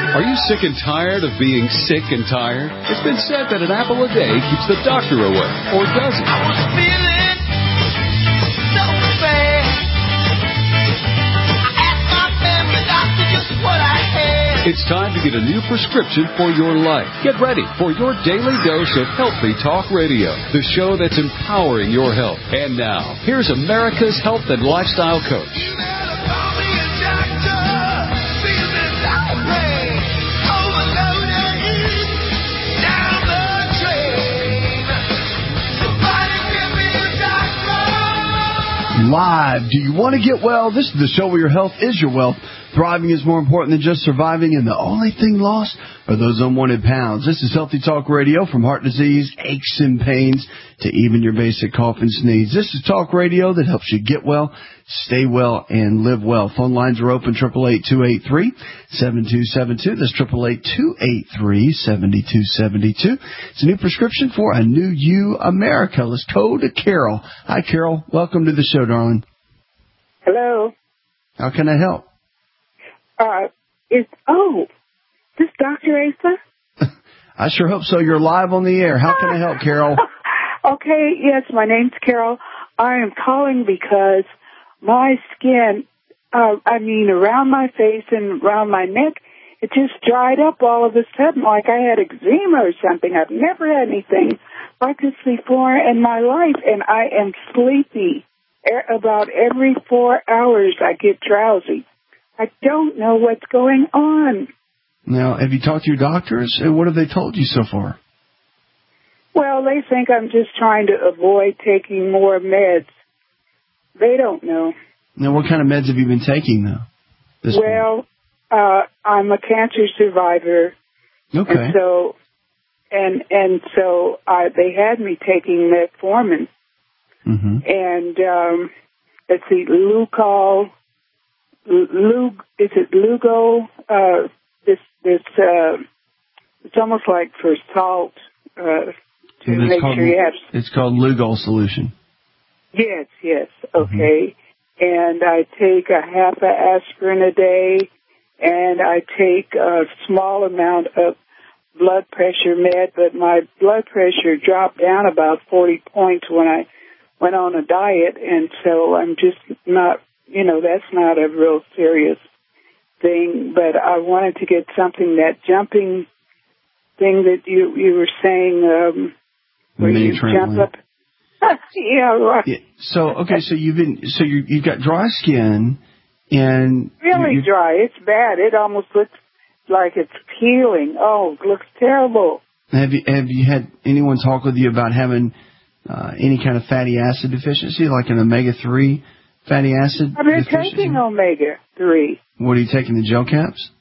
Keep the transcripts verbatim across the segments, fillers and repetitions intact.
Are you sick and tired of being sick and tired? It's been said that an apple a day keeps the doctor away, or does it? I was feeling so bad. I asked my family doctor just what I had. It's time to get a new prescription for your life. Get ready for your daily dose of Healthy Talk Radio, the show that's empowering your health. And now, here's America's health and lifestyle coach. Live. Do you want to get well? This is the show where your health is your wealth. Thriving is more important than just surviving, and the only thing lost are those unwanted pounds. This is Healthy Talk Radio, from heart disease, aches and pains, to even your basic cough and sneeze. This is talk radio that helps you get well, stay well, and live well. Phone lines are open, eight eight eight, two eight three, seven two seven two. That's eight eight eight, two eight three, seven two seven two. It's a new prescription for a new you, America. Let's go to Carol. Hi, Carol. Welcome to the show, darling. Hello. How can I help? Uh, it's, oh, this Doctor Asa? I sure hope so. You're live on the air. How can I help, Carol? Okay, yes, my name's Carol. I am calling because my skin, uh, I mean, around my face and around my neck, it just dried up all of a sudden, like I had eczema or something. I've never had anything like this before in my life, and I am sleepy. About every four hours, I get drowsy. I don't know what's going on. Now, have you talked to your doctors? And what have they told you so far? Well, they think I'm just trying to avoid taking more meds. They don't know. Now, what kind of meds have you been taking, though? This well, uh, I'm a cancer survivor. Okay. And so, and, and so I, they had me taking metformin. Mm-hmm. And um, let's see, Lugol, Lug, is it Lugo? Uh, this, this, uh, it's almost like for salt uh, to it's make called, sure you have. It's called Lugol solution. Yes, yes, okay. Mm-hmm. And I take a half of aspirin a day, and I take a small amount of blood pressure med, but my blood pressure dropped down about forty points when I went on a diet, and so I'm just not, you know, that's not a real serious thing, but I wanted to get something, that jumping thing that you you were saying, um, where you jump up. Yeah, right. Yeah. So, okay, so you've been, so you you've got dry skin, and really you, dry. It's bad. It almost looks like it's peeling. Oh, it looks terrible. Have you have you had anyone talk with you about having Uh, any kind of fatty acid deficiency, like an omega three fatty acid I've been deficiency? taking omega three. What are you taking, the gel caps?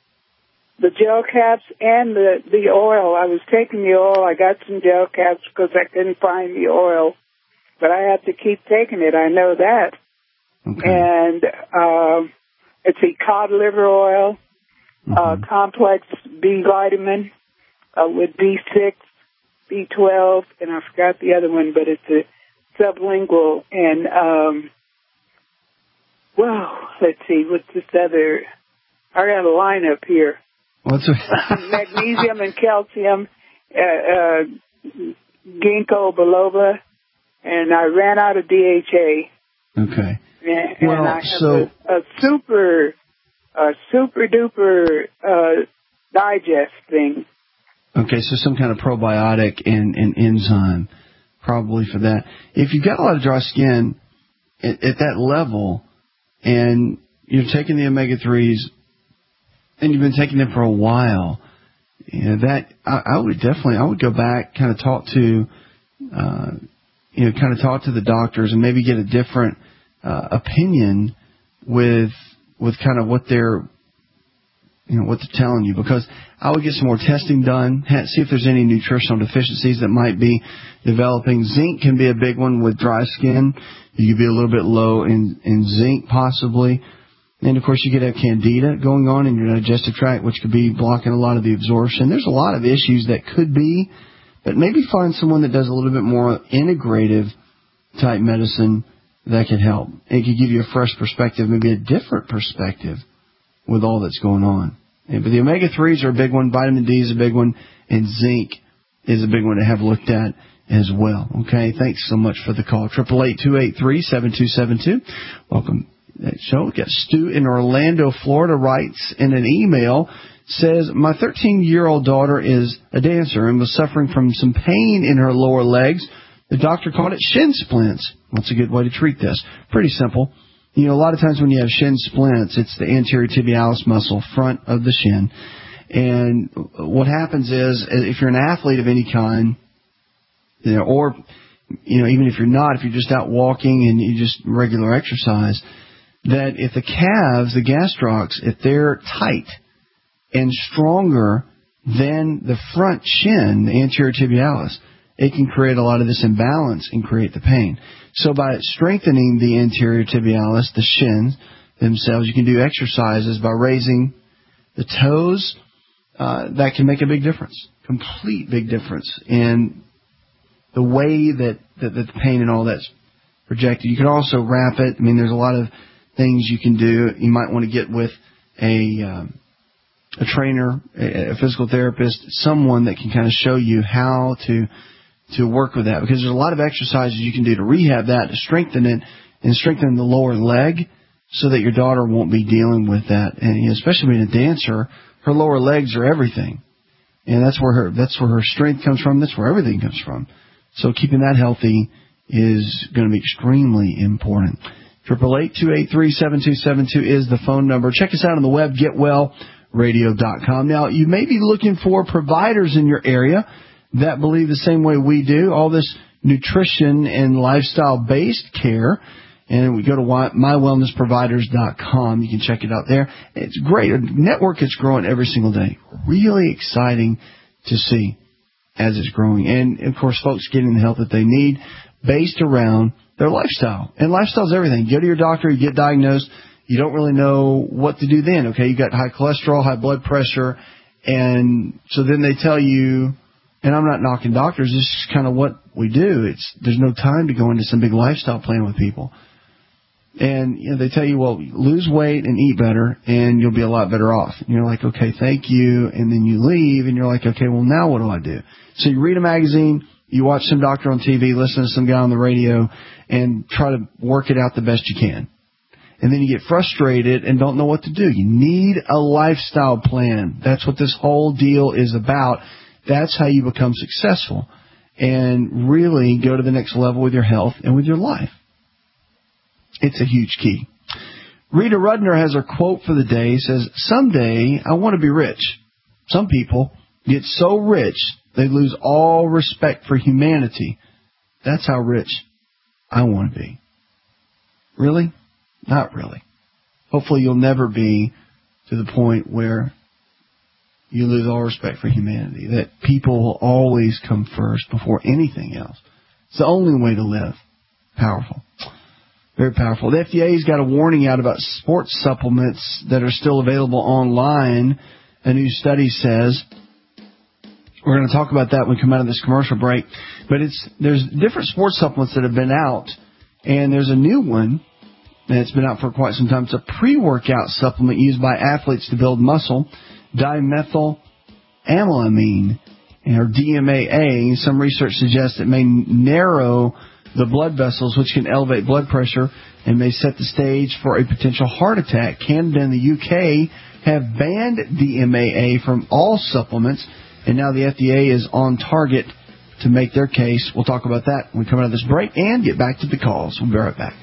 The gel caps and the, the oil. I was taking the oil. I got some gel caps because I couldn't find the oil. But I have to keep taking it. I know that. Okay. And uh, it's a cod liver oil, mm-hmm. uh, complex B vitamin uh, with B six. B twelve, and I forgot the other one, but it's a sublingual. And, um, well, let's see, what's this other? I got a line up here. What's a- Magnesium and calcium, uh, uh, ginkgo biloba, and I ran out of D H A. Okay. And, well, and I have so a, a super, a super duper uh, digest thing. Okay, so some kind of probiotic and, and enzyme, probably for that. If you've got a lot of dry skin at, at that level, and you're taking the omega threes, and you've been taking them for a while, you know, that I, I would definitely, I would go back, kind of talk to, uh, you know, kind of talk to the doctors, and maybe get a different uh, opinion with with kind of what they're. You know, what they're telling you, because I would get some more testing done, see if there's any nutritional deficiencies that might be developing. Zinc can be a big one with dry skin. You could be a little bit low in, in zinc possibly. And, of course, you could have candida going on in your digestive tract, which could be blocking a lot of the absorption. There's a lot of issues that could be, but maybe find someone that does a little bit more integrative type medicine that could help. It could give you a fresh perspective, maybe a different perspective with all that's going on. And, but the omega threes are a big one. Vitamin D is a big one. And zinc is a big one to have looked at as well. Okay, thanks so much for the call. Triple eight two eight three seven two seven two. Welcome to that show. We got Stu in Orlando, Florida, writes in an email, says, my thirteen-year-old daughter is a dancer and was suffering from some pain in her lower legs. The doctor called it shin splints. What's a good way to treat this? Pretty simple. You know, a lot of times when you have shin splints, it's the anterior tibialis muscle, front of the shin. And what happens is, if you're an athlete of any kind, you know, or, you know, even if you're not, if you're just out walking and you just regular exercise, that if the calves, the gastrocs, if they're tight and stronger than the front shin, the anterior tibialis, it can create a lot of this imbalance and create the pain. So by strengthening the anterior tibialis, the shins themselves, you can do exercises by raising the toes. Uh, that can make a big difference, complete big difference in the way that, that, that the pain and all that's projected. You can also wrap it. I mean, there's a lot of things you can do. You might want to get with a um, a trainer, a, a physical therapist, someone that can kind of show you how to to work with that, because there's a lot of exercises you can do to rehab that, to strengthen it, and strengthen the lower leg so that your daughter won't be dealing with that. And you know, especially being a dancer, her lower legs are everything. And that's where her that's where her strength comes from. That's where everything comes from. So keeping that healthy is going to be extremely important. Triple eight two eight three seven two seven two is the phone number. Check us out on the web, get well radio dot com. Now, you may be looking for providers in your area that believe the same way we do, all this nutrition and lifestyle-based care. And we go to my wellness providers dot com. You can check it out there. It's great. A network is growing every single day. Really exciting to see as it's growing. And, of course, folks getting the help that they need based around their lifestyle. And lifestyle is everything. You go to your doctor, you get diagnosed, you don't really know what to do then. Okay, you got high cholesterol, high blood pressure, and so then they tell you, and I'm not knocking doctors, this is kind of what we do. It's there's no time to go into some big lifestyle plan with people. And you know, they tell you, well, lose weight and eat better, and you'll be a lot better off. And you're like, okay, thank you. And then you leave, and you're like, okay, well, now what do I do? So you read a magazine, you watch some doctor on T V, listen to some guy on the radio, and try to work it out the best you can. And then you get frustrated and don't know what to do. You need a lifestyle plan. That's what this whole deal is about. That's how you become successful and really go to the next level with your health and with your life. It's a huge key. Rita Rudner has her quote for the day. It says, someday I want to be rich. Some people get so rich they lose all respect for humanity. That's how rich I want to be. Really? Not really. Hopefully you'll never be to the point where you lose all respect for humanity, that people will always come first before anything else. It's the only way to live. Powerful. Very powerful. The F D A's got a warning out about sports supplements that are still available online. A new study says. We're going to talk about that when we come out of this commercial break. But it's there's different sports supplements that have been out, and there's a new one, and it's been out for quite some time. It's a pre-workout supplement used by athletes to build muscle, dimethylamine, or D M A A. Some research suggests it may narrow the blood vessels, which can elevate blood pressure and may set the stage for a potential heart attack. Canada and the U K have banned D M A A from all supplements, and now the F D A is on target to make their case. We'll talk about that when we come out of this break and get back to the calls. We'll be right back.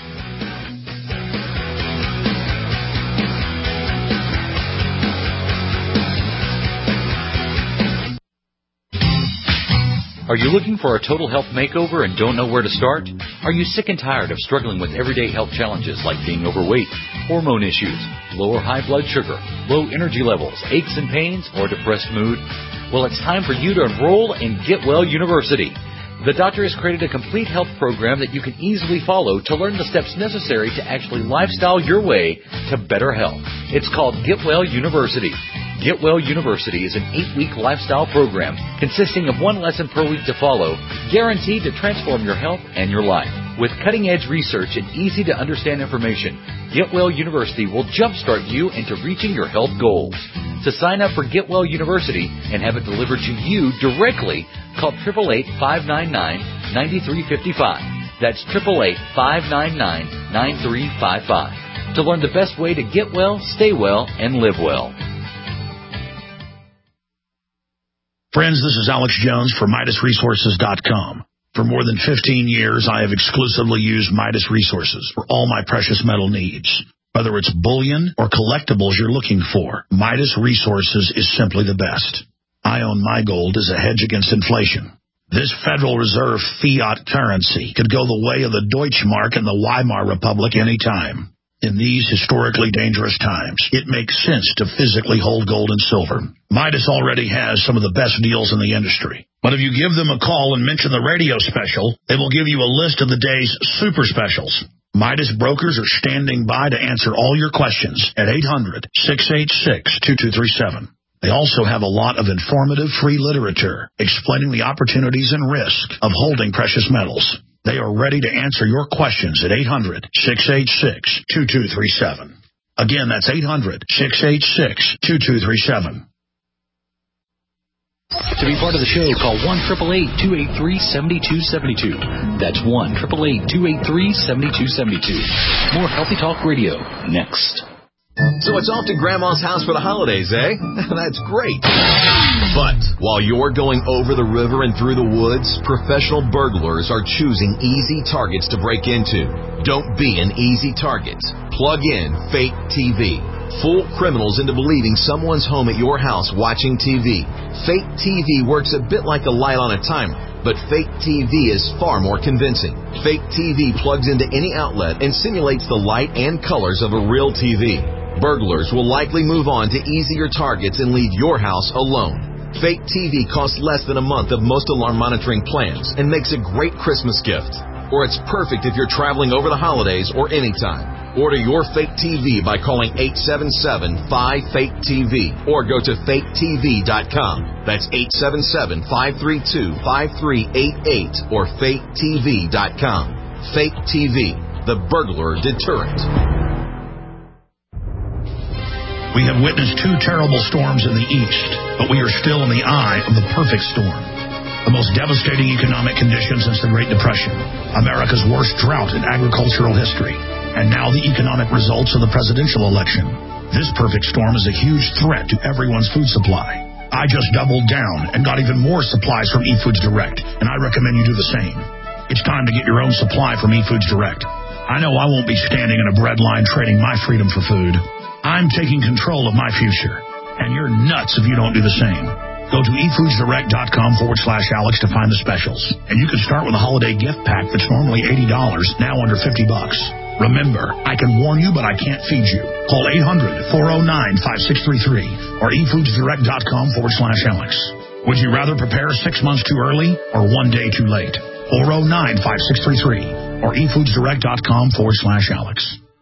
Are you looking for a total health makeover and don't know where to start? Are you sick and tired of struggling with everyday health challenges like being overweight, hormone issues, low or high blood sugar, low energy levels, aches and pains, or depressed mood? Well, it's time for you to enroll in Get Well University. The doctor has created a complete health program that you can easily follow to learn the steps necessary to actually lifestyle your way to better health. It's called Get Well University. Get Well University is an eight-week lifestyle program consisting of one lesson per week to follow, guaranteed to transform your health and your life. With cutting-edge research and easy-to-understand information, Get Well University will jumpstart you into reaching your health goals. To sign up for Get Well University and have it delivered to you directly, call eight eight eight, five nine nine, nine three five five. That's eight eight eight, five nine nine, nine three five five. To learn the best way to get well, stay well, and live well. Friends, this is Alex Jones for Midas Resources dot com. For more than fifteen years, I have exclusively used Midas Resources for all my precious metal needs. Whether it's bullion or collectibles you're looking for, Midas Resources is simply the best. I own my gold as a hedge against inflation. This Federal Reserve fiat currency could go the way of the Deutschmark and the Weimar Republic any time. In these historically dangerous times, it makes sense to physically hold gold and silver. Midas already has some of the best deals in the industry. But if you give them a call and mention the radio special, they will give you a list of the day's super specials. Midas brokers are standing by to answer all your questions at eight hundred, six eight six, two two three seven. They also have a lot of informative free literature explaining the opportunities and risk of holding precious metals. They are ready to answer your questions at eight hundred, six eight six, two two three seven. Again, that's eight hundred, six eight six, two two three seven. To be part of the show, call one eight eight eight, two eight three, seven two seven two. That's one eight eight eight, two eight three, seven two seven two. More Healthy Talk Radio next. So it's off to Grandma's house for the holidays, eh? That's great. But while you're going over the river and through the woods, professional burglars are choosing easy targets to break into. Don't be an easy target. Plug in Fake T V. Fool criminals into believing someone's home at your house watching T V. Fake T V works a bit like a light on a timer, but fake T V is far more convincing. Fake T V plugs into any outlet and simulates the light and colors of a real T V. Burglars will likely move on to easier targets and leave your house alone. Fake T V costs less than a month of most alarm monitoring plans and makes a great Christmas gift. Or it's perfect if you're traveling over the holidays or anytime. Order your fake T V by calling eight seven seven, five, fake T V or go to fake T V dot com. That's eight seven seven, five three two, five three eight eight or fake T V dot com. Fake T V, the burglar deterrent. We have witnessed two terrible storms in the east, but we are still in the eye of the perfect storm. The most devastating economic conditions since the Great Depression, America's worst drought in agricultural history, and now the economic results of the presidential election. This perfect storm is a huge threat to everyone's food supply. I just doubled down and got even more supplies from eFoods Direct, and I recommend you do the same. It's time to get your own supply from eFoods Direct. I know I won't be standing in a bread line trading my freedom for food. I'm taking control of my future, and you're nuts if you don't do the same. Go to eFoodsDirect.com forward slash Alex to find the specials. And you can start with a holiday gift pack that's normally eighty dollars, now under fifty bucks. Remember, I can warn you, but I can't feed you. Call eight hundred, four oh nine, five six three three or eFoodsDirect.com forward slash Alex. Would you rather prepare six months too early or one day too late? four oh nine, five six three three or eFoodsDirect.com forward slash Alex.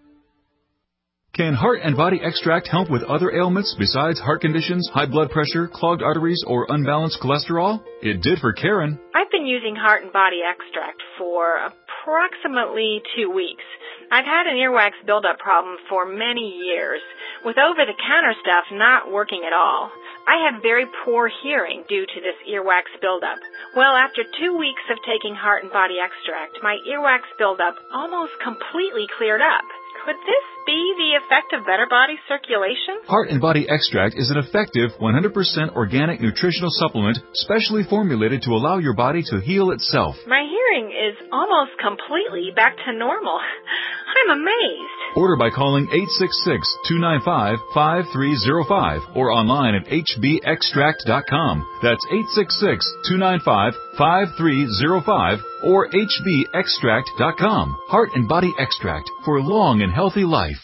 Can Heart and Body Extract help with other ailments besides heart conditions, high blood pressure, clogged arteries, or unbalanced cholesterol? It did for Karen. I've been using Heart and Body Extract for approximately two weeks. I've had an earwax buildup problem for many years, with over-the-counter stuff not working at all. I have very poor hearing due to this earwax buildup. Well, after two weeks of taking Heart and Body Extract, my earwax buildup almost completely cleared up. Could this be the effect of better body circulation? Heart and Body Extract is an effective one hundred percent organic nutritional supplement specially formulated to allow your body to heal itself. My hearing is almost completely back to normal. I'm amazed. Order by calling eight six six, two nine five, five three zero five or online at H B extract dot com. That's eight six six, two nine five, five three zero five or H B extract dot com. Heart and Body Extract for long and healthy life.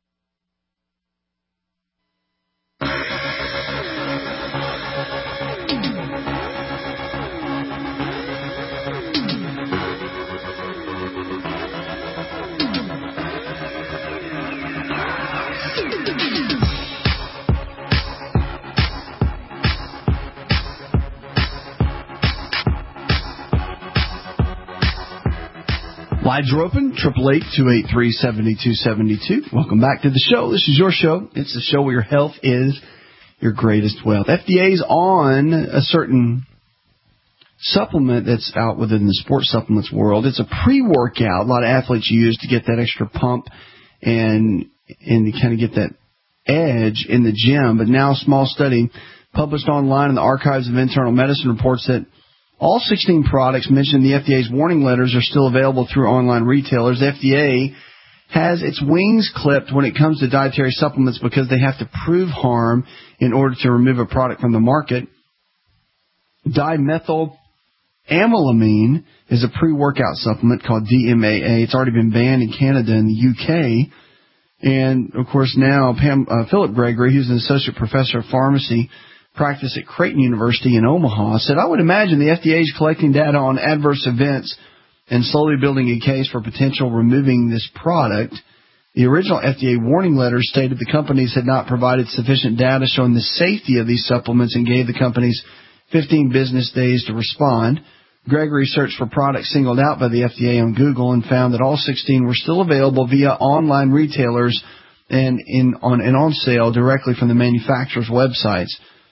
Lines are open, eight eight eight, two eight three, seven two seven two. Welcome back to the show. This is your show. It's the show where your health is your greatest wealth. F D A's on a certain supplement that's out within the sports supplements world. It's a pre-workout. A lot of athletes use to get that extra pump and and to kind of get that edge in the gym. But now a small study published online in the Archives of Internal Medicine reports that all sixteen products mentioned in the F D A's warning letters are still available through online retailers. The F D A has its wings clipped when it comes to dietary supplements because they have to prove harm in order to remove a product from the market. Dimethyl amylamine is a pre-workout supplement called D M A A. It's already been banned in Canada and the U K. And, of course, now Pam, uh, Philip Gregory, who's an associate professor of pharmacy practice at Creighton University in Omaha, said, I would imagine the F D A is collecting data on adverse events and slowly building a case for potential removing this product. The original F D A warning letter stated the companies had not provided sufficient data showing the safety of these supplements and gave the companies fifteen business days to respond. Gregory searched for products singled out by the F D A on Google and found that all sixteen were still available via online retailers and in on and on sale directly from the manufacturers' websites.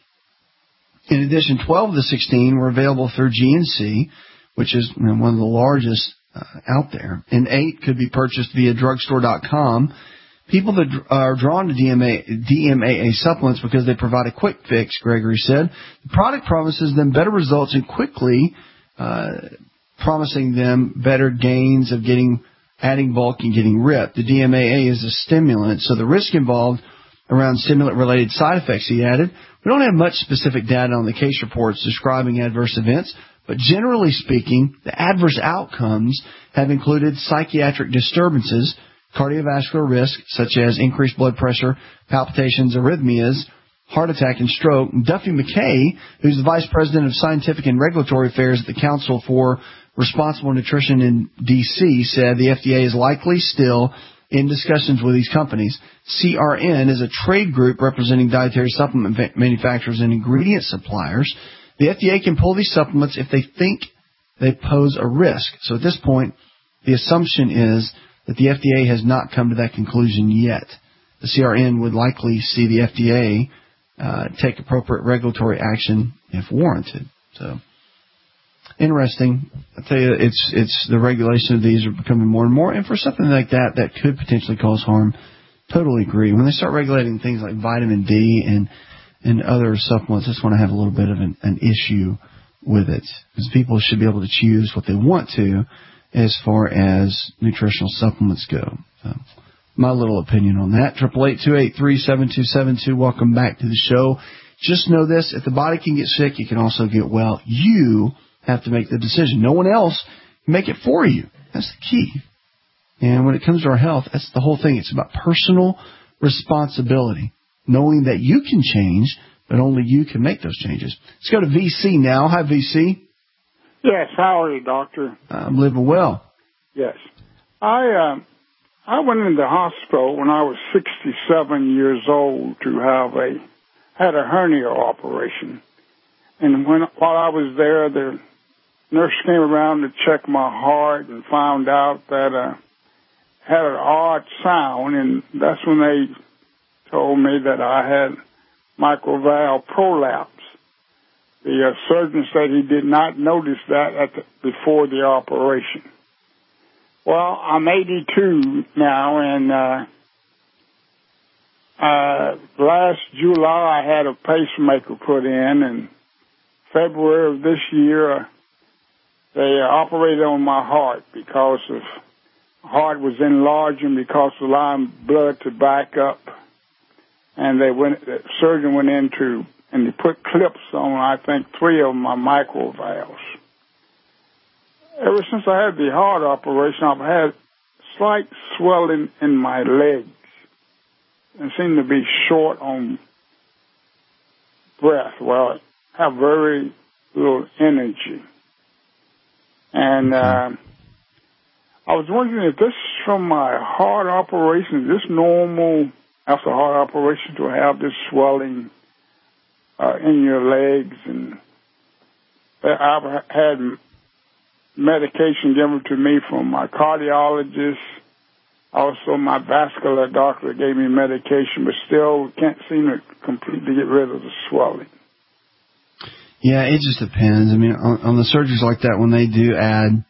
In addition, twelve of the sixteen were available through G N C, which is you know, one of the largest uh, out there, and eight could be purchased via drugstore dot com. People that are drawn to D M A, D M A A supplements because they provide a quick fix, Gregory said. The product promises them better results and quickly uh, promising them better gains of getting adding bulk and getting ripped. The D M A A is a stimulant, so the risk involved around stimulant-related side effects, he added. We don't have much specific data on the case reports describing adverse events, but generally speaking, the adverse outcomes have included psychiatric disturbances, cardiovascular risk, such as increased blood pressure, palpitations, arrhythmias, heart attack, and stroke. Duffy McKay, who's the Vice President of Scientific and Regulatory Affairs at the Council for Responsible Nutrition in D C, said the F D A is likely still in discussions with these companies. C R N is a trade group representing dietary supplement manufacturers and ingredient suppliers. The F D A can pull these supplements if they think they pose a risk. So at this point, the assumption is that the F D A has not come to that conclusion yet. The C R N would likely see the F D A uh, take appropriate regulatory action if warranted. So, interesting. I tell you, it's it's the regulation of these are becoming more and more. And for something like that that could potentially cause harm, totally agree. When they start regulating things like vitamin D and and other supplements, that's when I have a little bit of an, an issue with it. Because people should be able to choose what they want to as far as nutritional supplements go. So, my little opinion on that. Triple eight two eight three seven two seven two. Welcome back to the show. Just know this: if the body can get sick, it can also get well. You have to make the decision. No one else can make it for you. That's the key. And when it comes to our health, that's the whole thing. It's about personal responsibility, knowing that you can change, but only you can make those changes. Let's go to V C now. Hi, V C. Yes, how are you, doctor? I'm living well. Yes. I um, I went into the hospital when I was sixty-seven years old to have a, had a hernia operation. And when while I was there, the nurse came around to check my heart and found out that I uh, had an odd sound, and that's when they told me that I had mitral valve prolapse. The uh, surgeon said he did not notice that at the, before the operation. Well, I'm eighty-two now, and uh, uh, last July I had a pacemaker put in, and February of this year uh, they uh, operated on my heart because of heart was enlarging because of allowing blood to back up, and they went. The surgeon went into and they put clips on, I think, three of my mitral valves. Ever since I had the heart operation, I've had slight swelling in my legs and seem to be short on breath. Well, I have very little energy. And uh, I was wondering if this is from my heart operation. Is this normal after heart operation to have this swelling Uh, in your legs? And I've had medication given to me from my cardiologist Also, my vascular doctor gave me medication, but still can't seem to completely get rid of the swelling. Yeah, it just depends. I mean, on, on the surgeries like that, when they do add,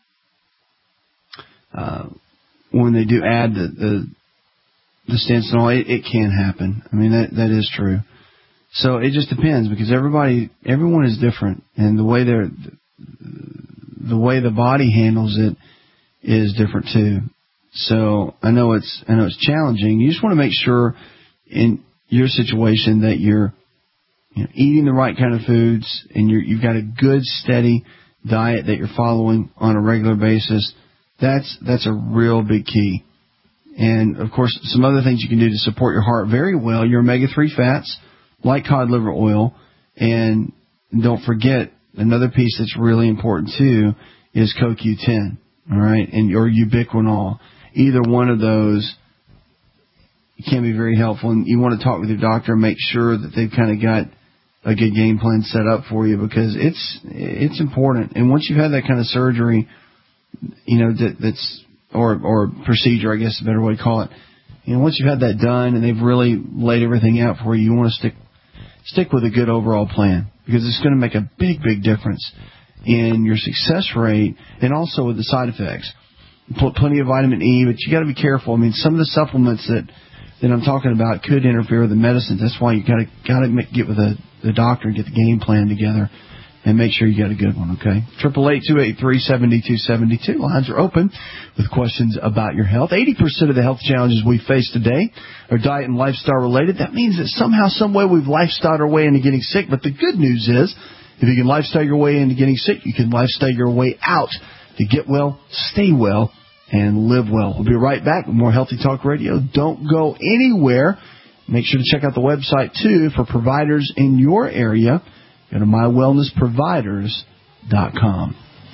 uh, when they do add the the, the stents and all, it, it can happen. I mean, that that is true. So it just depends because everybody, everyone is different, and the way they're, the way the body handles it is different too. So I know it's I know it's challenging. You just want to make sure in your situation that you're, you know, eating the right kind of foods and you're, you've got a good steady diet that you're following on a regular basis. That's that's a real big key. And of course, some other things you can do to support your heart very well. Your omega three fats, like cod liver oil, and don't forget another piece that's really important too is C O Q ten. All right, and or ubiquinol. Either one of those can be very helpful, and you want to talk with your doctor and make sure that they've kind of got a good game plan set up for you because it's it's important. And once you've had that kind of surgery, you know that that's or or procedure, I guess is a better way to call it. You know, once you've had that done and they've really laid everything out for you, you want to stick stick with a good overall plan because it's going to make a big big difference in your success rate and also with the side effects. Put plenty of vitamin E, but you got to be careful. I mean, some of the supplements that, that I'm talking about could interfere with the medicines. That's why you got to got to get with the, the doctor and get the game plan together and make sure you got a good one. Okay, triple eight two eight three seventy two seventy two. Lines are open with questions about your health. Eighty percent of the health challenges we face today are diet and lifestyle related. That means that somehow, some way, we've lifestyled our way into getting sick. But the good news is, if you can lifestyle your way into getting sick, you can lifestyle your way out to get well, stay well, and live well. We'll be right back with more Healthy Talk Radio. Don't go anywhere. Make sure to check out the website, too, for providers in your area. Go to my wellness providers dot com.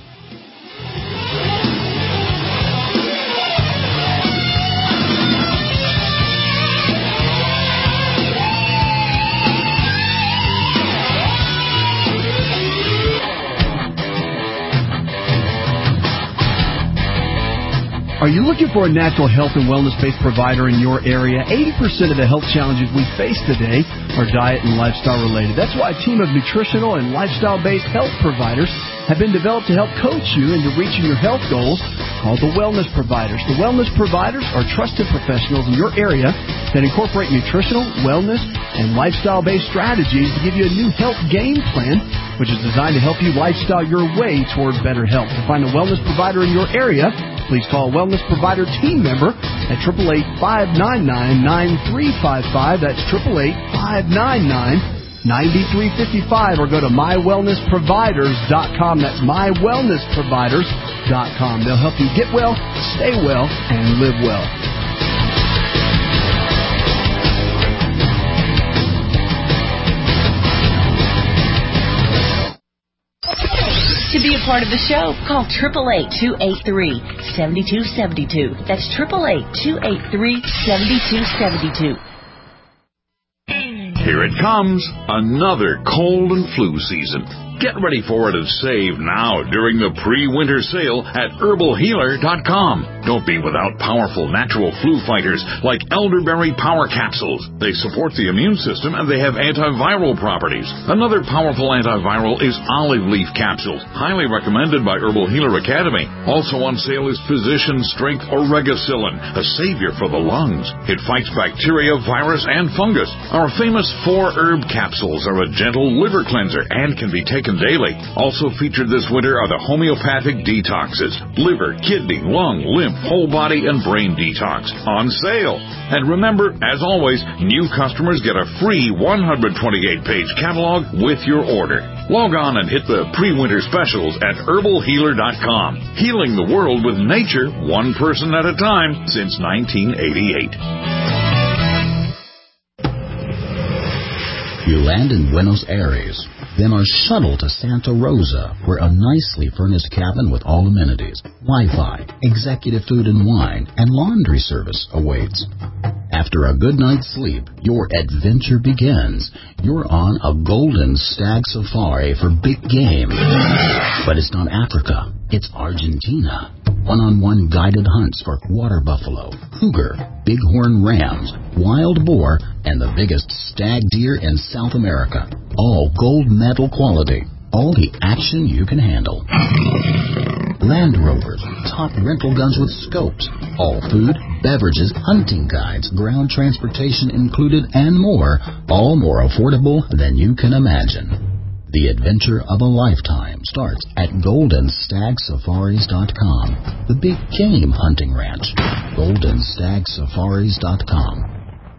Are you looking for a natural health and wellness-based provider in your area? eighty percent of the health challenges we face today are diet and lifestyle-related. That's why a team of nutritional and lifestyle-based health providers have been developed to help coach you into reaching your health goals, called the Wellness Providers. The Wellness Providers are trusted professionals in your area that incorporate nutritional, wellness, and lifestyle-based strategies to give you a new health game plan, which is designed to help you lifestyle your way toward better health. To find a wellness provider in your area, please call a Wellness Provider team member at eight eight eight, five nine nine, nine three five five. That's eight eight eight, five nine nine, nine three five five. Or go to my wellness providers dot com. That's my wellness providers dot com. They'll help you get well, stay well, and live well. To be a part of the show, call eight eight eight, two eight three, seven two seven two. That's eight eight eight, two eight three, seven two seven two. Here it comes, another cold and flu season. Get ready for it and save now during the pre-winter sale at herbal healer dot com. Don't be without powerful natural flu fighters like elderberry power capsules. They support the immune system and they have antiviral properties. Another powerful antiviral is olive leaf capsules, highly recommended by Herbal Healer Academy. Also on sale is Physician Strength Oregacillin, a savior for the lungs. It fights bacteria, virus, and fungus. Our famous four herb capsules are a gentle liver cleanser and can be taken daily. Also featured this winter are the homeopathic detoxes, liver, kidney, lung, lymph, whole body, and brain detox on sale. And remember, as always, new customers get a free one hundred twenty-eight page catalog with your order. Log on and hit the pre-winter specials at herbal healer dot com. Healing the world with nature, one person at a time, since nineteen eighty-eight. You land in Buenos Aires, then are shuttled to Santa Rosa, where a nicely furnished cabin with all amenities, Wi-Fi, executive food and wine, and laundry service awaits. After a good night's sleep, your adventure begins. You're on a golden stag safari for big game. But it's not Africa, it's Argentina. One-on-one guided hunts for water buffalo, cougar, bighorn rams, wild boar, and the biggest stag deer in South America. All gold medal quality. All the action you can handle. Land Rovers, top rental guns with scopes. All food, beverages, hunting guides, ground transportation included, and more. All more affordable than you can imagine. The adventure of a lifetime starts at golden stag safaris dot com. The big game hunting ranch. golden stag safaris dot com.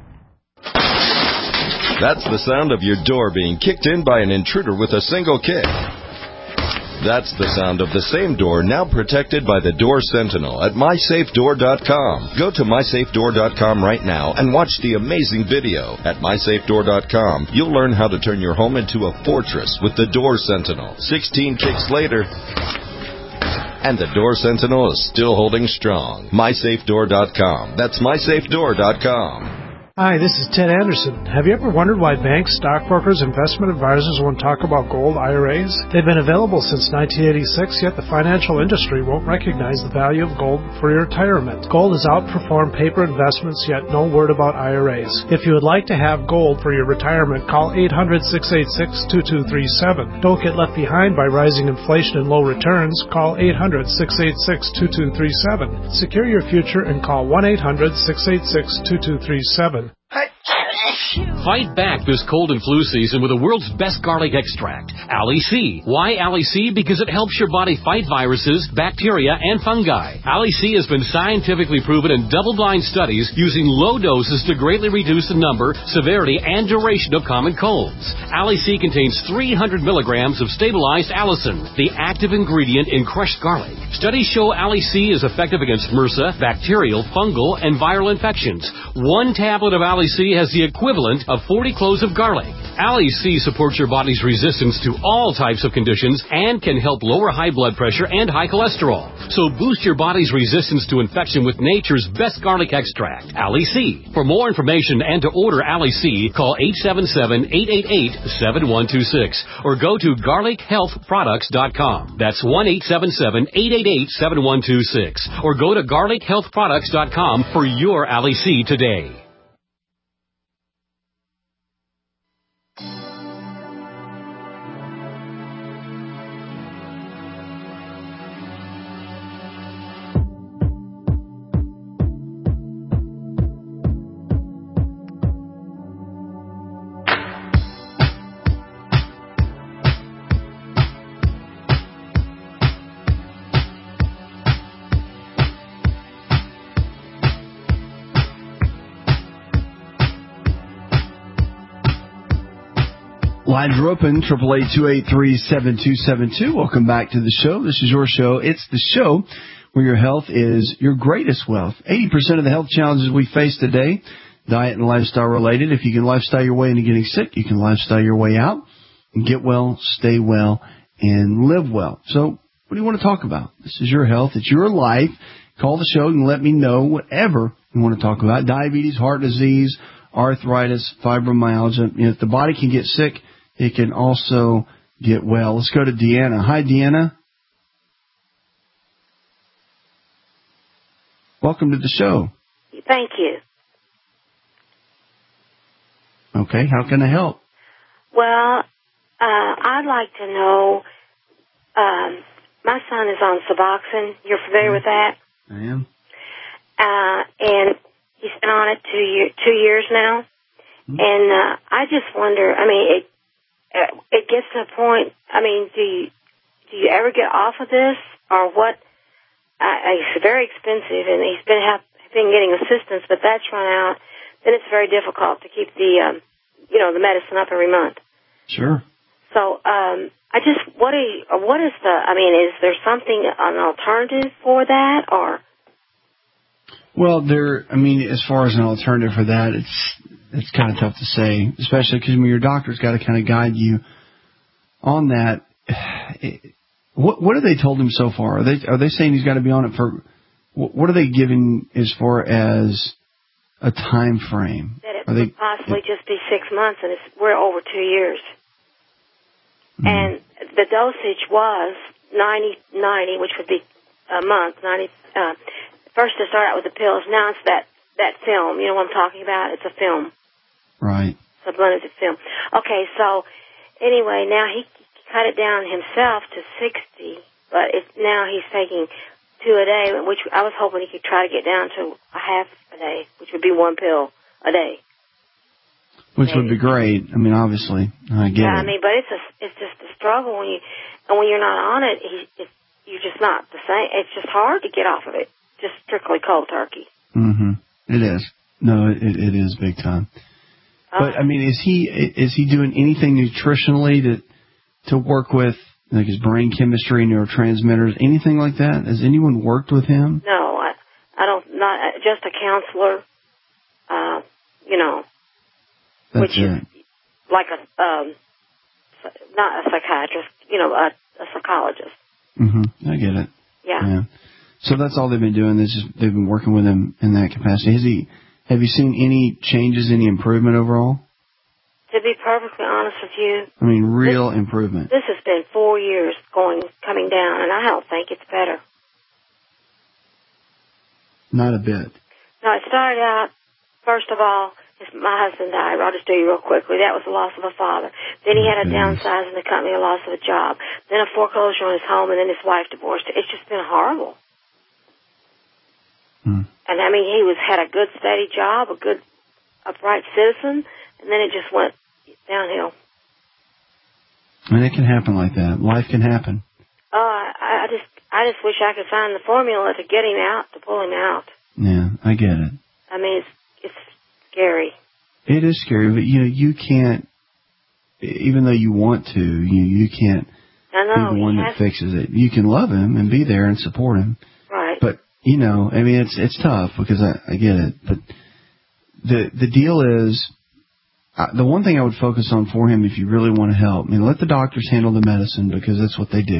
That's the sound of your door being kicked in by an intruder with a single kick. That's the sound of the same door now protected by the Door Sentinel at my safe door dot com. Go to my safe door dot com right now and watch the amazing video. At my safe door dot com, you'll learn how to turn your home into a fortress with the Door Sentinel. sixteen kicks later, and the Door Sentinel is still holding strong. my safe door dot com. That's my safe door dot com. Hi, this is Ted Anderson. Have you ever wondered why banks, stockbrokers, investment advisors won't talk about gold I R As? They've been available since nineteen eighty-six, yet the financial industry won't recognize the value of gold for your retirement. Gold has outperformed paper investments, yet no word about I R As. If you would like to have gold for your retirement, call eight hundred, six eight six, two two three seven. Don't get left behind by rising inflation and low returns. Call eight hundred, six eight six, two two three seven. Secure your future and call one eight hundred, six eight six, two two three seven. Fight back this cold and flu season with the world's best garlic extract, Ali-C. Why Ali-C? Because it helps your body fight viruses, bacteria, and fungi. Ali-C has been scientifically proven in double-blind studies using low doses to greatly reduce the number, severity, and duration of common colds. Ali-C contains three hundred milligrams of stabilized allicin, the active ingredient in crushed garlic. Studies show Ali-C is effective against MRSA, bacterial, fungal, and viral infections. One tablet of Ali-C has the equivalent of forty cloves of garlic. Ali-C supports your body's resistance to all types of conditions and can help lower high blood pressure and high cholesterol. So boost your body's resistance to infection with nature's best garlic extract, Ali-C. For more information and to order Ali-C, call eight seven seven, eight eight eight, seven one two six or go to garlic health products dot com. That's one eight seven seven, eight eight eight, seven one two six or go to garlic health products dot com for your Ali-C today. Lines are open, eight eight eight, two eight three, seven two seven two. Welcome back to the show. This is your show. It's the show where your health is your greatest wealth. eighty percent of the health challenges we face today, diet and lifestyle related. If you can lifestyle your way into getting sick, you can lifestyle your way out and get well, stay well, and live well. So what do you want to talk about? This is your health. It's your life. Call the show and let me know whatever you want to talk about. Diabetes, heart disease, arthritis, fibromyalgia. You know, if the body can get sick, it can also get well. Let's go to Deanna. Hi, Deanna. Welcome to the show. Thank you. Okay, how can I help? Well, uh, I'd like to know, um, my son is on Suboxone. You're familiar with that? I am. Uh, and he's been on it two, year, two years now. Mm-hmm. And uh, I just wonder, I mean, it, it gets to a point, I mean, do you, do you ever get off of this or what? Uh, it's very expensive, and he's been have, been getting assistance, but that's run out. Then it's very difficult to keep the, um, you know, the medicine up every month. Sure. So, um, I just, what do you, what is the, I mean, is there something, an alternative for that, or? Well, there, I mean, as far as an alternative for that, it's, it's kind of tough to say, especially because your doctor's got to kind of guide you on that. What what have they told him so far? Are they are they saying he's got to be on it for? What are they giving as far as a time frame? That it are would they, possibly just be six months, and it's, we're over two years. Mm-hmm. And the dosage was ninety ninety, which would be a month. ninety. Uh, first to start out with the pills. Now it's that that film. You know what I'm talking about? It's a film. Right. It's a blended film. Okay, so anyway, now he cut it down himself to sixty, but it's, now he's taking two a day, which I was hoping he could try to get down to a half a day, which would be one pill a day. Which Maybe. would be great. I mean, obviously, I get yeah, it. I mean, but it's a, it's just a struggle when you, and when you're not on it, he, it, you're just not the same. It's just hard to get off of it, just strictly cold turkey. Mm-hmm. It is. No, it, it is big time. Oh. But I mean, is he is he doing anything nutritionally to to work with? Like his brain chemistry, neurotransmitters, anything like that? Has anyone worked with him? No, I, I don't. Not just a counselor. Uh, you know, That's which it. is like a um, not a psychiatrist. You know, a, a psychologist. Mm-hmm. I get it. Yeah. Yeah. So that's all they've been doing. This is they've been working with him in that capacity. Has he? Have you seen any changes, any improvement overall? To be perfectly honest with you, I mean, real this, improvement. This has been four years going, coming down, and I don't think it's better. Not a bit. No, it started out, first of all, his, my husband died. I'll just do you real quickly. That was the loss of a father. Then he had a downsize in the company, a loss of a job. Then a foreclosure on his home, and then his wife divorced. It's just been horrible. Hmm. And I mean, he was had a good, steady job, a good, upright citizen. And then it just went downhill. I mean, it can happen like that. Life can happen. Oh, I, I just, I just wish I could find the formula to get him out, to pull him out. Yeah, I get it. I mean, it's, it's scary. It is scary, but you know, you can't. Even though you want to, you you can't I know, be the one that has, fixes it. You can love him and be there and support him. Right. But you know, I mean, it's it's tough because I, I get it. But the the deal is. Uh, the one thing I would focus on for him, if you really want to help, I mean, let the doctors handle the medicine because that's what they do.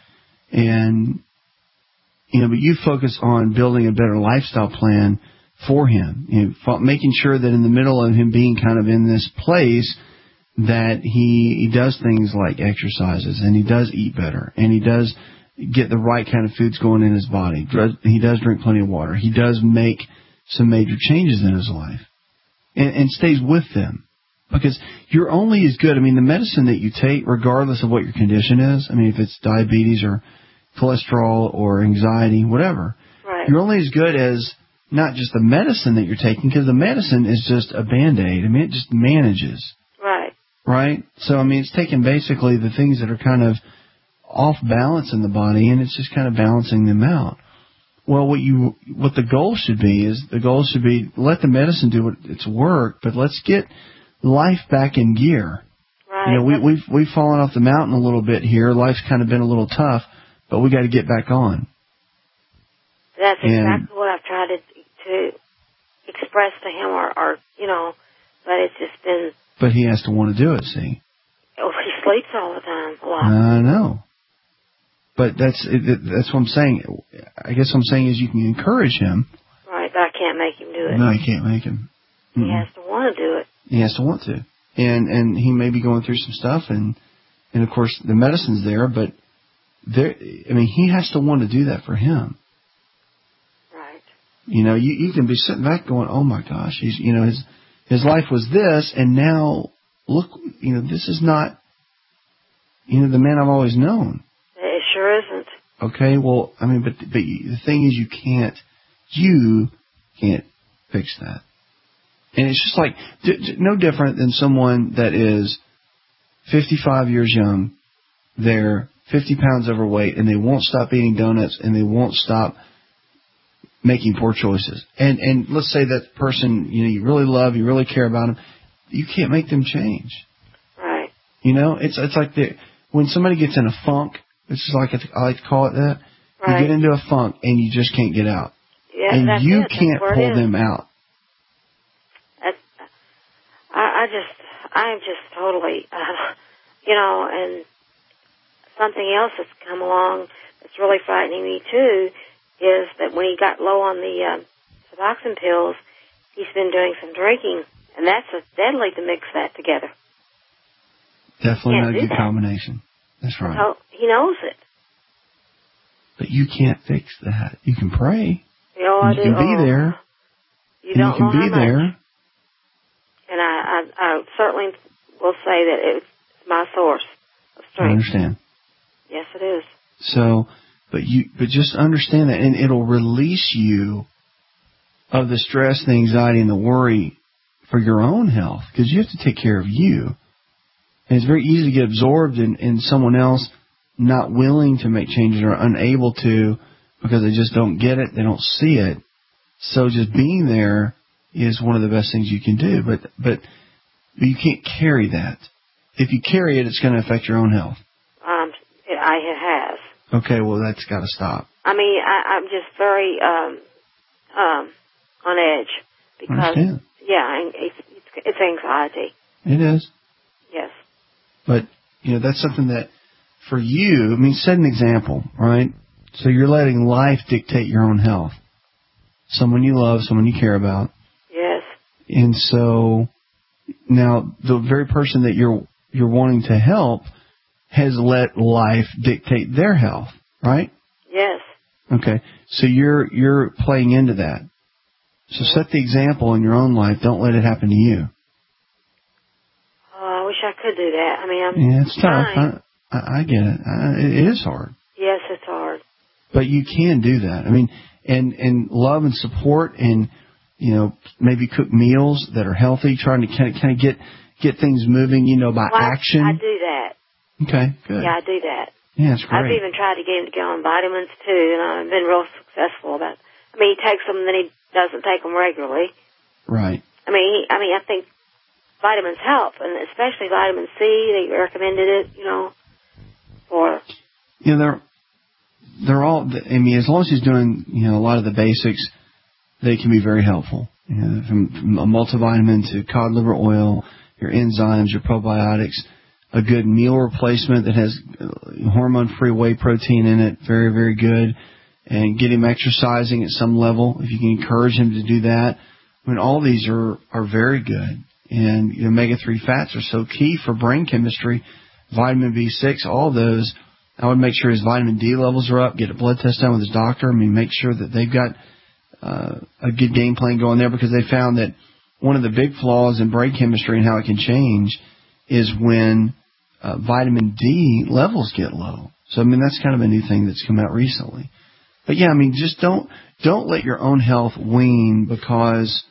And, you know, but you focus on building a better lifestyle plan for him, you know, making sure that in the middle of him being kind of in this place that he, he does things like exercises and he does eat better and he does get the right kind of foods going in his body. He does drink plenty of water. He does make some major changes in his life and, and stays with them. Because you're only as good, I mean, the medicine that you take, regardless of what your condition is, I mean, if it's diabetes or cholesterol or anxiety, whatever, right. You're only as good as not just the medicine that you're taking, because the medicine is just a Band-Aid. I mean, it just manages. Right. Right? So, I mean, it's taking basically the things that are kind of off balance in the body, and it's just kind of balancing them out. Well, what you what the goal should be is the goal should be let the medicine do its work, but let's get life back in gear. Right. You know, we, we've we've fallen off the mountain a little bit here. Life's kind of been a little tough, but we got to get back on. That's and, exactly what I've tried to to express to him, or, or you know, but it's just been. But he has to want to do it. See. Oh, he sleeps all the time, a lot. I know. But that's it, that's what I'm saying. I guess what I'm saying is you can encourage him. Right, but I can't make him do it. No, you can't make him. He Mm-mm. has to want to do it. He has to want to. And and he may be going through some stuff, and and of course the medicine's there, but there. I mean, he has to want to do that for him. Right. You know, you you can be sitting back going, oh my gosh, he's you know his his life was this, and now look, you know, this is not, you know, the man I've always known. It sure isn't. Okay, well, I mean, but but the thing is, you can't you can't fix that. And it's just like, d- d- no different than someone that is fifty-five years young, they're fifty pounds overweight, and they won't stop eating donuts, and they won't stop making poor choices. And and let's say that person, you know, you really love, you really care about them, you can't make them change. Right. You know, it's it's like the, when somebody gets in a funk, it's just like, I like to call it that, right. You get into a funk, and you just can't get out. Yeah, and that's you it. can't That's pull them out. I just, I'm just totally, uh, you know, and something else that's come along that's really frightening me too is that when he got low on the uh, Suboxone pills, he's been doing some drinking, and that's a deadly to mix that together. Definitely not a good that. combination. That's right. So he knows it. But you can't fix that. You can pray. You know, I you do. can be oh, there. You and don't you can know be how there. much. And I, I, I certainly will say that it's my source of strength. I understand. Yes, it is. So, but you, but just understand that, and it'll release you of the stress, the anxiety, and the worry for your own health, because you have to take care of you. And it's very easy to get absorbed in, in someone else not willing to make changes or unable to because they just don't get it, they don't see it. So just being there is one of the best things you can do. But but you can't carry that. If you carry it, it's going to affect your own health. Um, it, I it has. Okay, well that's got to stop. I mean, I, I'm just very um, um, on edge because Understand. yeah, it's, it's it's anxiety. It is. Yes. But you know that's something that for you, I mean, set an example, right? So you're letting life dictate your own health. Someone you love, someone you care about. Yes. And so now the very person that you're you're wanting to help has let life dictate their health, right? Yes. Okay. So you're you're playing into that. So set the example in your own life. Don't let it happen to you. Oh, I wish I could do that. I mean, I'm Yeah, it's trying. tough. I, I, I get it. I, it is hard. Yes, it's hard. But you can do that. I mean, and and love and support, and you know maybe cook meals that are healthy, trying to kind of kind of get get things moving, you know, by well, action. I, I do that. Okay, good. Yeah, I do that. Yeah, that's great. I've even tried to get him to go on vitamins too, and I've been real successful about. I mean, he takes them, and then he doesn't take them regularly. Right. I mean, he, I mean, I think vitamins help, and especially vitamin C. They recommended it, you know, for. You know, they're they're all. I mean, as long as he's doing, you know, a lot of the basics, they can be very helpful. You know, from, from a multivitamin to cod liver oil, your enzymes, your probiotics, a good meal replacement that has hormone-free whey protein in it, very, very good. And get him exercising at some level, if you can encourage him to do that. I mean, all these are, are very good. And you know, omega three fats are so key for brain chemistry. Vitamin B six, all those. I would make sure his vitamin D levels are up, get a blood test done with his doctor. I mean, make sure that they've got uh, a good game plan going there, because they found that one of the big flaws in brain chemistry and how it can change is when uh, vitamin D levels get low. So, I mean, that's kind of a new thing that's come out recently. But yeah, I mean, just don't don't let your own health wane because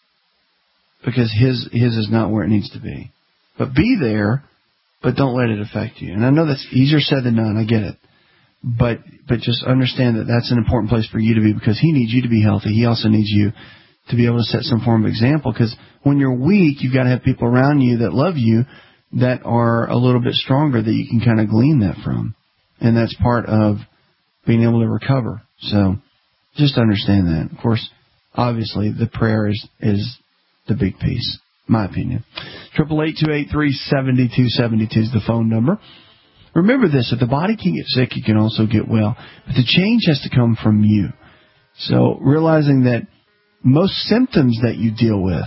because his his is not where it needs to be. But be there, but don't let it affect you. And I know that's easier said than done. I get it. But but just understand that that's an important place for you to be, because he needs you to be healthy. He also needs you to be able to set some form of example. Because when you're weak, you've got to have people around you that love you, that are a little bit stronger, that you can kind of glean that from. And that's part of being able to recover. So just understand that. Of course, obviously, the prayer is, is the big piece, my opinion. Triple eight two eight three seventy two seventy two is the phone number. Remember this: if the body can get sick, you can also get well. But the change has to come from you. So realizing that most symptoms that you deal with,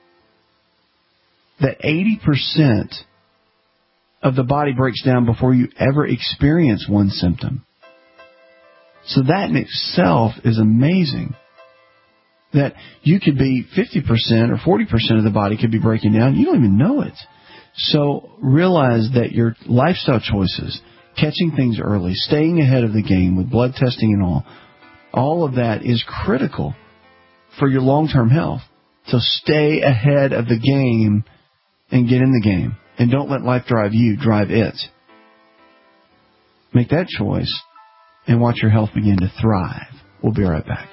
that eighty percent of the body breaks down before you ever experience one symptom. So that in itself is amazing. That you could be fifty percent or forty percent of the body could be breaking down. You don't even know it. So realize that your lifestyle choices, catching things early, staying ahead of the game with blood testing and all, all of that is critical for your long-term health. So stay ahead of the game and get in the game. And don't let life drive you, drive it. Make that choice and watch your health begin to thrive. We'll be right back.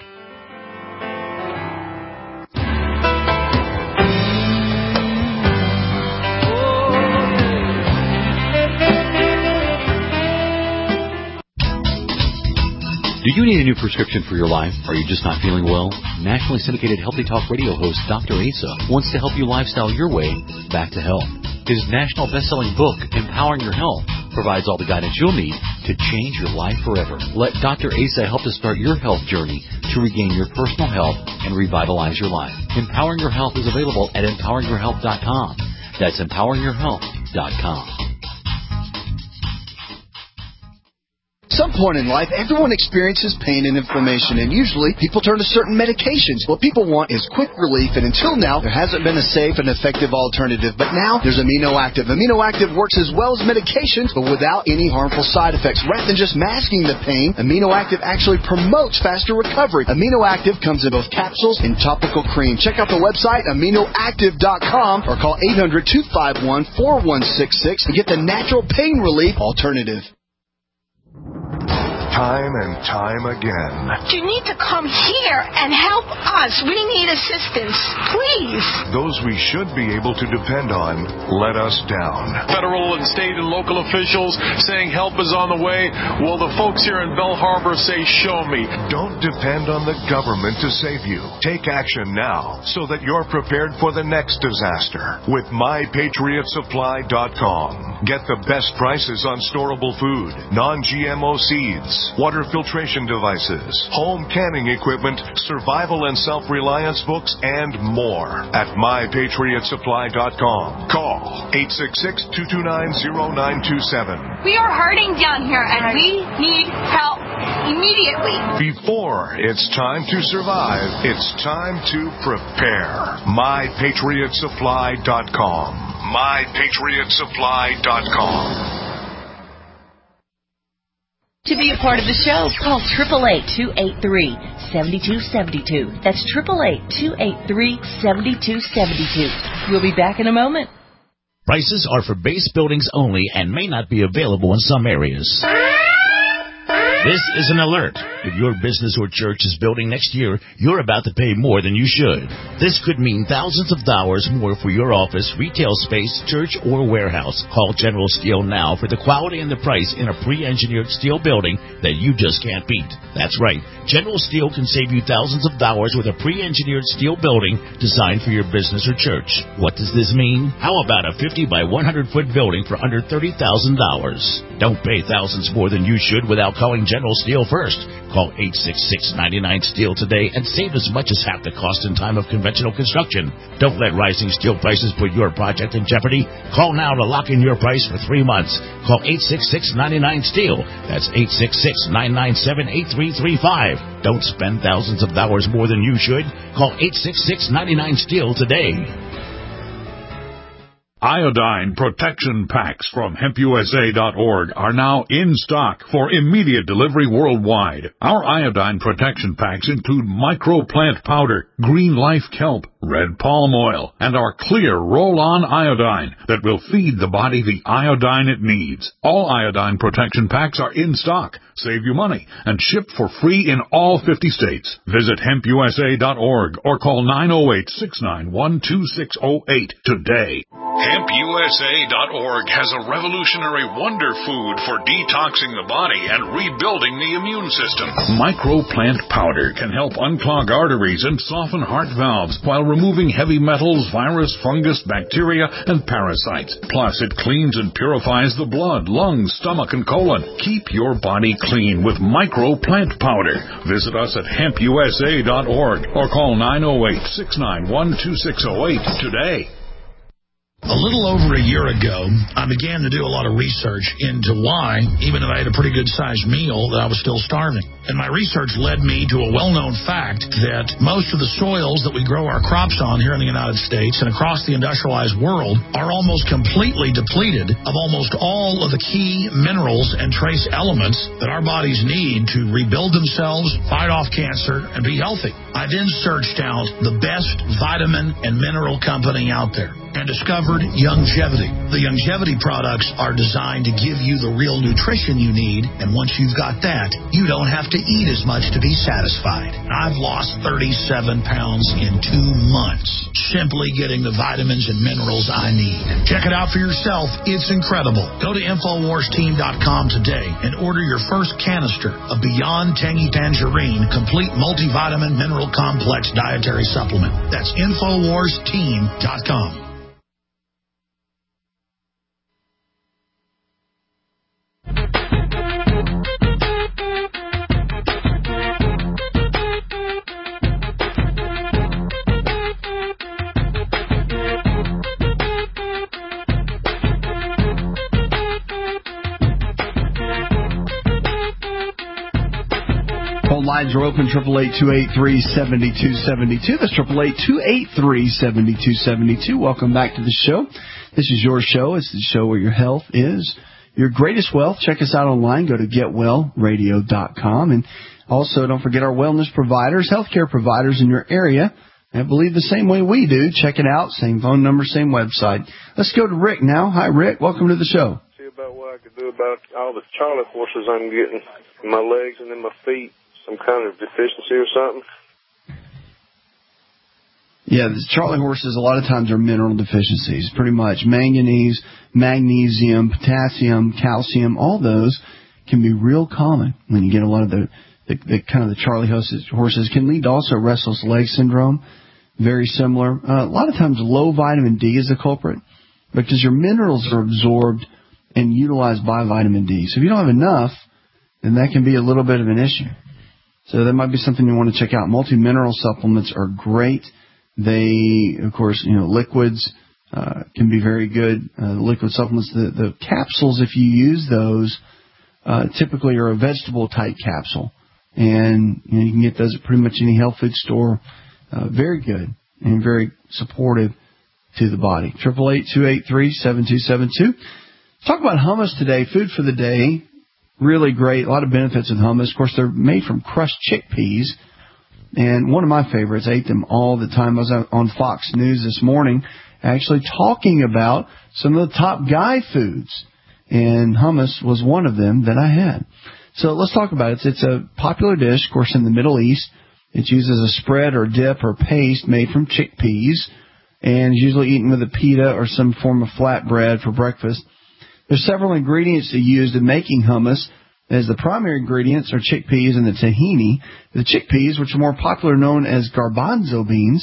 Do you need a new prescription for your life? Are you just not feeling well? Nationally syndicated Healthy Talk radio host Doctor Asa wants to help you lifestyle your way back to health. His national best-selling book, Empowering Your Health, provides all the guidance you'll need to change your life forever. Let Doctor Asa help to start your health journey to regain your personal health and revitalize your life. Empowering Your Health is available at empowering your health dot com. That's empowering your health dot com. At some point in life, everyone experiences pain and inflammation, and usually people turn to certain medications. What people want is quick relief, and until now, there hasn't been a safe and effective alternative. But now, there's Amino Active. Amino Active works as well as medications, but without any harmful side effects. Rather than just masking the pain, Amino Active actually promotes faster recovery. Amino Active comes in both capsules and topical cream. Check out the website, amino active dot com, or call eight hundred, two five one, four one six six and get the natural pain relief alternative. Time and time again. You need to come here and help us. We need assistance. Please. Those we should be able to depend on let us down. Federal and state and local officials saying help is on the way. Well, the folks here in Belle Harbor say, show me. Don't depend on the government to save you. Take action now so that you're prepared for the next disaster with my patriot supply dot com. Get the best prices on storable food, non G M O seeds, water filtration devices, home canning equipment, survival and self-reliance books, and more at my patriot supply dot com. Call eight six six, two two nine, zero nine two seven. We are hurting down here, and we need help immediately. Before it's time to survive, it's time to prepare. my patriot supply dot com. my patriot supply dot com. To be a part of the show, call eight eight eight, two eight three, seven two seven two. That's eight eight eight, two eight three, seven two seven two. We'll be back in a moment. Prices are for base buildings only and may not be available in some areas. This is an alert. If your business or church is building next year, you're about to pay more than you should. This could mean thousands of dollars more for your office, retail space, church, or warehouse. Call General Steel now for the quality and the price in a pre-engineered steel building that you just can't beat. That's right. General Steel can save you thousands of dollars with a pre-engineered steel building designed for your business or church. What does this mean? How about a fifty by one hundred foot building for under thirty thousand dollars? Don't pay thousands more than you should without calling General Steel first. Call eight six six, nine nine, STEEL today and save as much as half the cost in time of conventional construction. Don't let rising steel prices put your project in jeopardy. Call now to lock in your price for three months. Call eight six six, nine nine, STEEL. That's eight six six, nine nine seven, eight three three five. Don't spend thousands of dollars more than you should. Call eight six six, nine nine, STEEL today. Iodine protection packs from hemp U S A dot org are now in stock for immediate delivery worldwide. Our iodine protection packs include microplant powder, green life kelp, red palm oil, and our clear roll-on iodine that will feed the body the iodine it needs. All iodine protection packs are in stock, save you money, and shipped for free in all fifty states. Visit hemp U S A dot org or call nine oh eight, six nine one, two six oh eight today. hemp U S A dot org has a revolutionary wonder food for detoxing the body and rebuilding the immune system. Microplant powder can help unclog arteries and soften heart valves while removing heavy metals, virus, fungus, bacteria, and parasites. Plus, it cleans and purifies the blood, lungs, stomach, and colon. Keep your body clean with Microplant powder. Visit us at hemp U S A dot org or call nine oh eight, six nine one, two six oh eight today. A little over a year ago, I began to do a lot of research into why, even if I had a pretty good-sized meal, that I was still starving. And my research led me to a well-known fact that most of the soils that we grow our crops on here in the United States and across the industrialized world are almost completely depleted of almost all of the key minerals and trace elements that our bodies need to rebuild themselves, fight off cancer, and be healthy. I then searched out the best vitamin and mineral company out there. and discovered Youngevity. The Youngevity products are designed to give you the real nutrition you need, and once you've got that, you don't have to eat as much to be satisfied. I've lost thirty-seven pounds in two months, simply getting the vitamins and minerals I need. Check it out for yourself. It's incredible. Go to Infowars Team dot com today and order your first canister of Beyond Tangy Tangerine Complete Multivitamin Mineral Complex Dietary Supplement. That's Infowars Team dot com. Lines are open, triple eight two eight three seven two seven two. That's triple eight two eight three seven two seven two. Welcome back to the show. This is your show. It's the show where your health is your greatest wealth. Check us out online. Go to get well radio dot com. And also, don't forget our wellness providers, healthcare providers in your area. I believe the same way we do. Check it out. Same phone number, same website. Let's go to Rick now. Hi, Rick. Welcome to the show. See about what I could do about all the Charlie horses I'm getting in my legs and in my feet. Some kind of deficiency or something? Yeah, the Charlie horses a lot of times are mineral deficiencies, pretty much. Manganese, magnesium, potassium, calcium, all those can be real common when you get a lot of the, the, the kind of the Charlie horses, horses can lead to also restless leg syndrome, very similar. Uh, a lot of times low vitamin D is the culprit because your minerals are absorbed and utilized by vitamin D. So if you don't have enough, then that can be a little bit of an issue. So that might be something you want to check out. Multi-mineral supplements are great. They, of course, you know, liquids uh, can be very good. Uh, liquid supplements, the, the capsules, if you use those, uh, typically are a vegetable-type capsule. And you know, you can get those at pretty much any health food store. Uh, very good and very supportive to the body. triple eight two eight three seven two seven two. Let's talk about hummus today. Food for the day. Really great. A lot of benefits of hummus. Of course, they're made from crushed chickpeas. And one of my favorites, I ate them all the time. I was on Fox News this morning actually talking about some of the top guy foods. And hummus was one of them that I had. So let's talk about it. It's, it's a popular dish, of course, in the Middle East. It's used as a spread or dip or paste made from chickpeas. And is usually eaten with a pita or some form of flatbread for breakfast. There's several ingredients used in making hummus. As the primary ingredients are chickpeas and the tahini. The chickpeas, which are more popular known as garbanzo beans,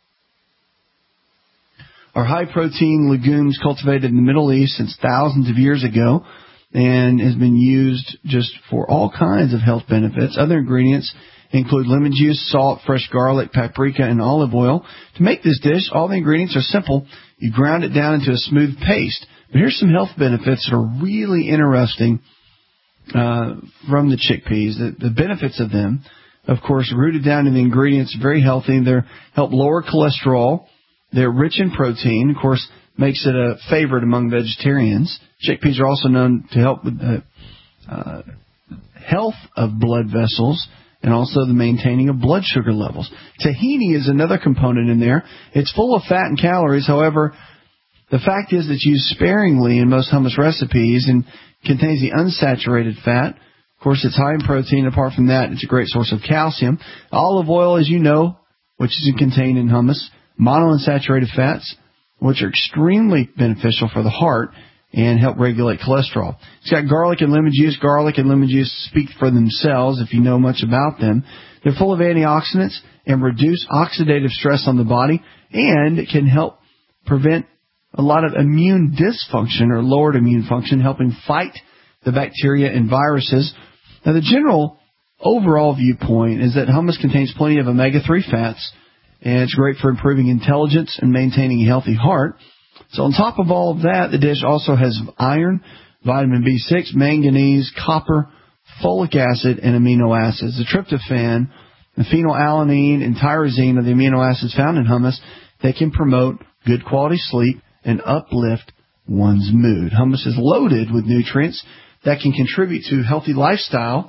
are high-protein legumes cultivated in the Middle East since thousands of years ago and has been used just for all kinds of health benefits. Other ingredients include lemon juice, salt, fresh garlic, paprika, and olive oil. To make this dish, all the ingredients are simple. You ground it down into a smooth paste. But here's some health benefits that are really interesting uh, from the chickpeas. The, the benefits of them, of course, rooted down in the ingredients, very healthy. They help lower cholesterol. They're rich in protein. Of course, makes it a favorite among vegetarians. Chickpeas are also known to help with the uh, health of blood vessels and also the maintaining of blood sugar levels. Tahini is another component in there. It's full of fat and calories. However, the fact is it's used sparingly in most hummus recipes and contains the unsaturated fat. Of course, it's high in protein. Apart from that, it's a great source of calcium. Olive oil, as you know, which is contained in hummus. Monounsaturated fats, which are extremely beneficial for the heart and help regulate cholesterol. It's got garlic and lemon juice. Garlic and lemon juice speak for themselves if you know much about them. They're full of antioxidants and reduce oxidative stress on the body, and it can help prevent a lot of immune dysfunction or lowered immune function, helping fight the bacteria and viruses. Now, the general overall viewpoint is that hummus contains plenty of omega three fats, and it's great for improving intelligence and maintaining a healthy heart. So on top of all of that, the dish also has iron, vitamin B six, manganese, copper, folic acid, and amino acids. The tryptophan, the phenylalanine, and tyrosine are the amino acids found in hummus. They can promote good quality sleep and uplift one's mood. Hummus is loaded with nutrients that can contribute to a healthy lifestyle.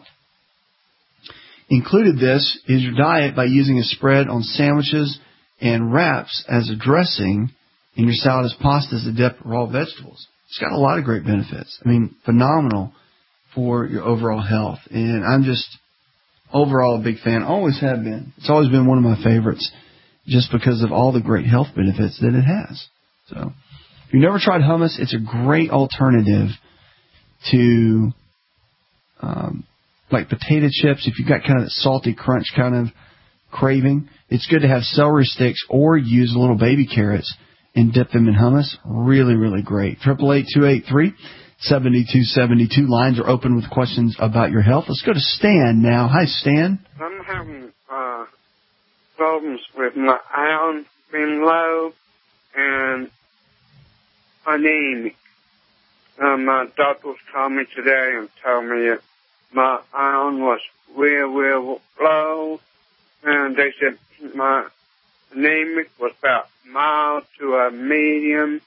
Included this is your diet by using a spread on sandwiches and wraps as a dressing and your salad is pastas that dip raw vegetables. It's got a lot of great benefits. I mean, phenomenal for your overall health. And I'm just overall a big fan. Always have been. It's always been one of my favorites just because of all the great health benefits that it has. So if you've never tried hummus, it's a great alternative to um, like potato chips. If you've got kind of that salty crunch kind of craving, it's good to have celery sticks or use little baby carrots and dip them in hummus. Really, really great. eight eight eight, two eight three, seven two seven two. Lines are open with questions about your health. Let's go to Stan now. Hi, Stan. I'm having uh, problems with my iron being low and anemic. Uh, my doctors called me today and told me that my iron was real, real low. And they said my anemic was about mild to a medium.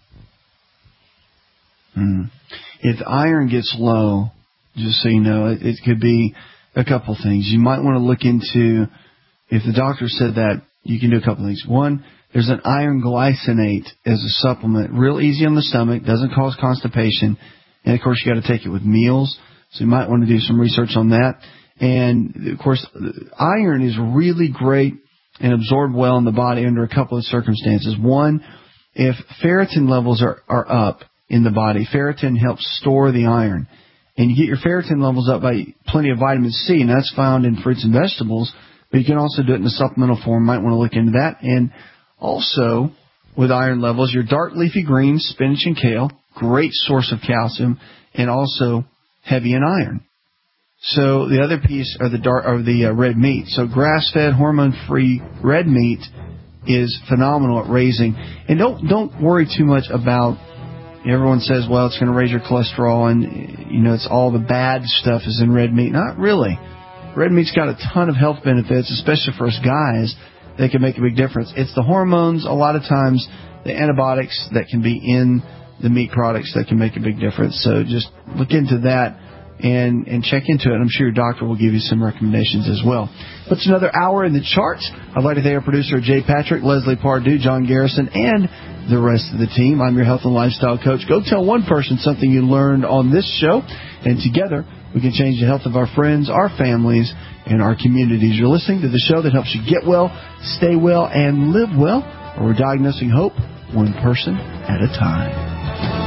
Mm. If iron gets low, just so you know, it, it could be a couple things. You might want to look into, if the doctor said that, you can do a couple things. One, there's an iron glycinate as a supplement, real easy on the stomach, doesn't cause constipation, and of course you got to take it with meals, so you might want to do some research on that. And of course, iron is really great and absorbed well in the body under a couple of circumstances. One, if ferritin levels are, are up in the body, ferritin helps store the iron. And you get your ferritin levels up by plenty of vitamin C, and that's found in fruits and vegetables, but you can also do it in a supplemental form. Might want to look into that. And also, with iron levels, your dark leafy greens, spinach and kale, great source of calcium, and also heavy in iron. So the other piece are the dark, or the uh, red meat. So grass-fed, hormone-free red meat is phenomenal at raising. And don't don't worry too much about. Everyone says, well, it's going to raise your cholesterol, and you know it's all the bad stuff is in red meat. Not really. Red meat's got a ton of health benefits, especially for us guys. That can make a big difference. It's the hormones, a lot of times the antibiotics that can be in the meat products that can make a big difference. So just look into that. And, and check into it. I'm sure your doctor will give you some recommendations as well. But it's another hour in the charts. I'd like to thank our producer, Jay Patrick, Leslie Pardue, John Garrison, and the rest of the team. I'm your health and lifestyle coach. Go tell one person something you learned on this show, and together we can change the health of our friends, our families, and our communities. You're listening to the show that helps you get well, stay well, and live well, where we're diagnosing hope one person at a time.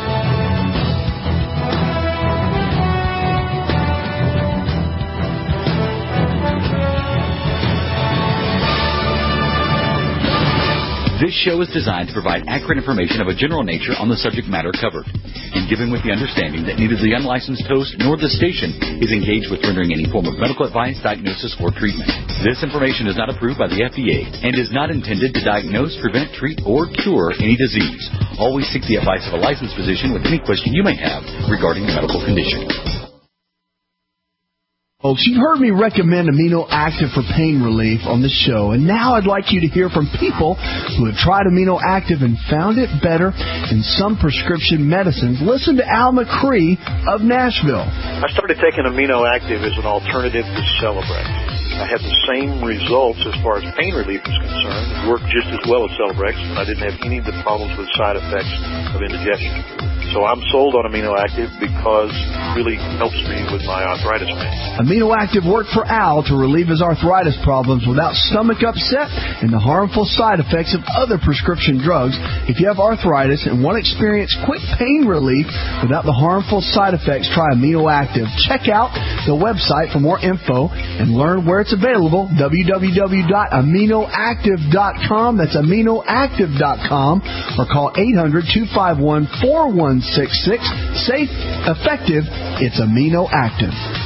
This show is designed to provide accurate information of a general nature on the subject matter covered, and given with the understanding that neither the unlicensed host nor the station is engaged with rendering any form of medical advice, diagnosis, or treatment. This information is not approved by the F D A and is not intended to diagnose, prevent, treat, or cure any disease. Always seek the advice of a licensed physician with any question you may have regarding a medical condition. Folks, you've heard me recommend Amino Active for pain relief on the show, and now I'd like you to hear from people who have tried Amino Active and found it better than some prescription medicines. Listen to Al McCree of Nashville. I started taking Amino Active as an alternative to Celebrex. I had the same results as far as pain relief is concerned. It worked just as well as Celebrex, and I didn't have any of the problems with side effects of indigestion. So I'm sold on Amino Active because it really helps me with my arthritis pain. Amino Active worked for Al to relieve his arthritis problems without stomach upset and the harmful side effects of other prescription drugs. If you have arthritis and want to experience quick pain relief without the harmful side effects, try Amino Active. Check out the website for more info and learn where it's available, w w w dot amino active dot com. That's amino active dot com, or call eight hundred, two five one, four one six six. Safe, effective, it's Amino Active.